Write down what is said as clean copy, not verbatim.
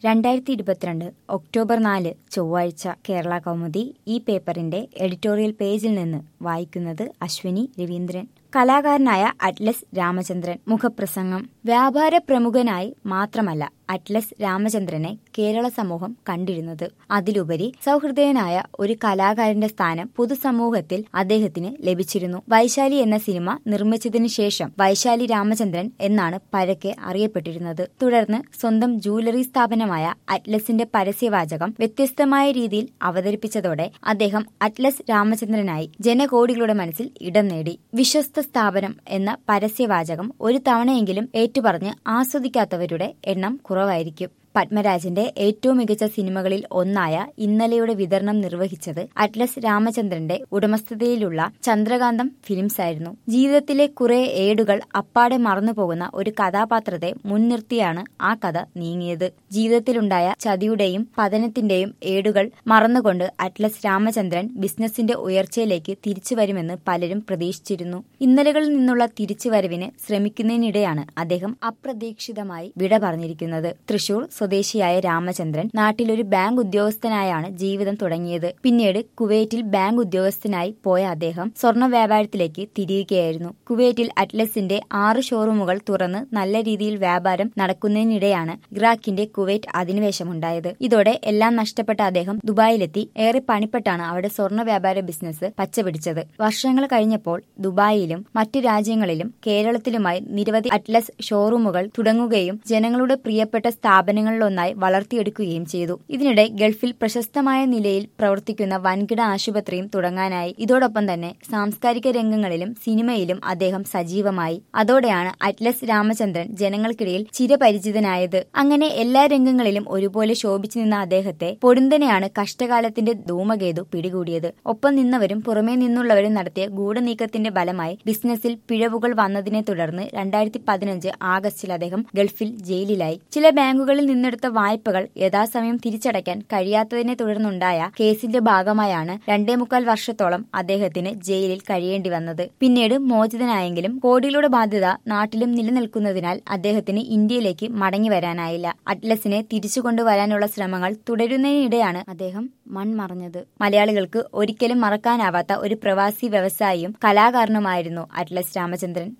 2022 October 4 ചൊവ്വാഴ്ച കേരള കൗമുദി ഈ പേപ്പറിന്റെ എഡിറ്റോറിയൽ പേജിൽ നിന്ന് വായിക്കുന്നത് അശ്വിനി രവീന്ദ്രൻ. കലാകാരനായ അറ്റ്ലസ് രാമചന്ദ്രൻ മുഖപ്രസംഗം. വ്യാപാര പ്രമുഖനായി മാത്രമല്ല അറ്റ്ലസ് രാമചന്ദ്രനെ കേരള സമൂഹം കണ്ടിരുന്നത്. അതിലുപരി സൗഹൃദയനായ ഒരു കലാകാരന്റെ സ്ഥാനം പൊതുസമൂഹത്തിൽ അദ്ദേഹത്തിന് ലഭിച്ചിരുന്നു. വൈശാലി എന്ന സിനിമ നിർമ്മിച്ചതിനു ശേഷം വൈശാലി രാമചന്ദ്രൻ എന്നാണ് പരക്കെ അറിയപ്പെട്ടിരുന്നത്. തുടർന്ന് സ്വന്തം ജൂവലറി സ്ഥാപനമായ അറ്റ്ലസിന്റെ പരസ്യവാചകം വ്യത്യസ്തമായ രീതിയിൽ അവതരിപ്പിച്ചതോടെ അദ്ദേഹം അറ്റ്ലസ് രാമചന്ദ്രനായി ജനകോടികളുടെ മനസ്സിൽ ഇടം നേടി. വിശ്വസ്ത സ്ഥാപനം എന്ന പരസ്യവാചകം ഒരു തവണയെങ്കിലും ഏറ്റുപറഞ്ഞ് ആസ്വദിക്കാത്തവരുടെ എണ്ണം കുറവായിരിക്കും. പത്മരാജന്റെ ഏറ്റവും മികച്ച സിനിമകളിൽ ഒന്നായ ഇന്നലെയുടെ വിതരണം നിർവഹിച്ചത് അറ്റ്ലസ് രാമചന്ദ്രന്റെ ഉടമസ്ഥതയിലുള്ള ചന്ദ്രകാന്തം ഫിലിംസ് ആയിരുന്നു. ജീവിതത്തിലെ കുറെ ഏടുകൾ അപ്പാടെ മറന്നുപോകുന്ന ഒരു കഥാപാത്രത്തെ മുൻനിർത്തിയാണ് ആ കഥ നീങ്ങിയത്. ജീവിതത്തിലുണ്ടായ ചതിയുടെയും പതനത്തിന്റെയും ഏടുകൾ മറന്നുകൊണ്ട് അറ്റ്ലസ് രാമചന്ദ്രൻ ബിസിനസിന്റെ ഉയർച്ചയിലേക്ക് തിരിച്ചുവരുമെന്ന് പലരും പ്രതീക്ഷിച്ചിരുന്നു. ഇന്നലകളിൽ നിന്നുള്ള തിരിച്ചുവരവിന് ശ്രമിക്കുന്നതിനിടെയാണ് അദ്ദേഹം അപ്രതീക്ഷിതമായി വിട പറഞ്ഞിരിക്കുന്നത്. തൃശൂർ സ്വദേശിയായ രാമചന്ദ്രൻ നാട്ടിലൊരു ബാങ്ക് ഉദ്യോഗസ്ഥനായാണ് ജീവിതം തുടങ്ങിയത്. പിന്നീട് കുവൈറ്റിൽ ബാങ്ക് ഉദ്യോഗസ്ഥനായി പോയ അദ്ദേഹം സ്വർണ്ണ വ്യാപാരത്തിലേക്ക് തിരിയുകയായിരുന്നു. കുവൈറ്റിൽ അറ്റ്ലസിന്റെ 6 ഷോറൂമുകൾ തുറന്ന് നല്ല രീതിയിൽ വ്യാപാരം നടക്കുന്നതിനിടെയാണ് ഇറാഖിന്റെ കുവൈറ്റ് അധിനിവേശമുണ്ടായത്. ഇതോടെ എല്ലാം നഷ്ടപ്പെട്ട അദ്ദേഹം ദുബായിലെത്തി ഏറെ പണിപ്പെട്ടാണ് അവിടെ സ്വർണ്ണ വ്യാപാര ബിസിനസ് പച്ചപിടിച്ചത്. വർഷങ്ങൾ കഴിഞ്ഞപ്പോൾ ദുബായിലും മറ്റു രാജ്യങ്ങളിലും കേരളത്തിലുമായി നിരവധി അറ്റ്ലസ് ഷോറൂമുകൾ തുടങ്ങുകയും ജനങ്ങളുടെ പ്രിയപ്പെട്ട സ്ഥാപനങ്ങളിലൊന്നായി വളർത്തിയെടുക്കുകയും ചെയ്തു. ഇതിനിടെ ഗൾഫിൽ പ്രശസ്തമായ നിലയിൽ പ്രവർത്തിക്കുന്ന വൻകിട ആശുപത്രിയും തുടങ്ങാനായി. ഇതോടൊപ്പം തന്നെ സാംസ്കാരിക രംഗങ്ങളിലും സിനിമയിലും അദ്ദേഹം സജീവമായി. അതോടെയാണ് അറ്റ്ലസ് രാമചന്ദ്രൻ ജനങ്ങൾക്കിടയിൽ ചിരപരിചിതനായത്. അങ്ങനെ എല്ലാ രംഗങ്ങളിലും ഒരുപോലെ ശോഭിച്ചു നിന്ന അദ്ദേഹത്തെ പൊടുന്നനെയാണ് കഷ്ടകാലത്തിന്റെ ധൂമകേതു പിടികൂടിയത്. ഒപ്പം നിന്നവരും പുറമേ നിന്നുള്ളവരും നടത്തിയ ഗൂഢനീക്കത്തിന്റെ ഫലമായി ബിസിനസിൽ പിഴവുകൾ വന്നതിനെ തുടർന്ന് 2015 ആഗസ്റ്റിൽ അദ്ദേഹം ഗൾഫിൽ ജയിലിലായി. ചില ബാങ്കുകളിൽ നിന്നെടുത്ത വായ്പകൾ യഥാസമയം തിരിച്ചടയ്ക്കാൻ കഴിയാത്തതിനെ തുടർന്നുണ്ടായ കേസിന്റെ ഭാഗമായാണ് 2.25 വർഷത്തോളം അദ്ദേഹത്തിന് ജയിലിൽ കഴിയേണ്ടി വന്നത്. പിന്നീട് മോചിതനായെങ്കിലും കോടികളുടെ ബാധ്യത നാട്ടിലും നിലനിൽക്കുന്നതിനാൽ അദ്ദേഹത്തിന് ഇന്ത്യയിലേക്ക് മടങ്ങി വരാനായില്ല. അറ്റ്ലസിനെ തിരിച്ചുകൊണ്ടുവരാനുള്ള ശ്രമങ്ങൾ തുടരുന്നതിനിടെയാണ് അദ്ദേഹം മൺമറഞ്ഞത്. മലയാളികൾക്ക് ഒരിക്കലും മറക്കാനാവാത്ത ഒരു പ്രവാസി വ്യവസായിയും കലാകാരനുമായിരുന്നു അറ്റ്ലസ് രാമചന്ദ്രൻ.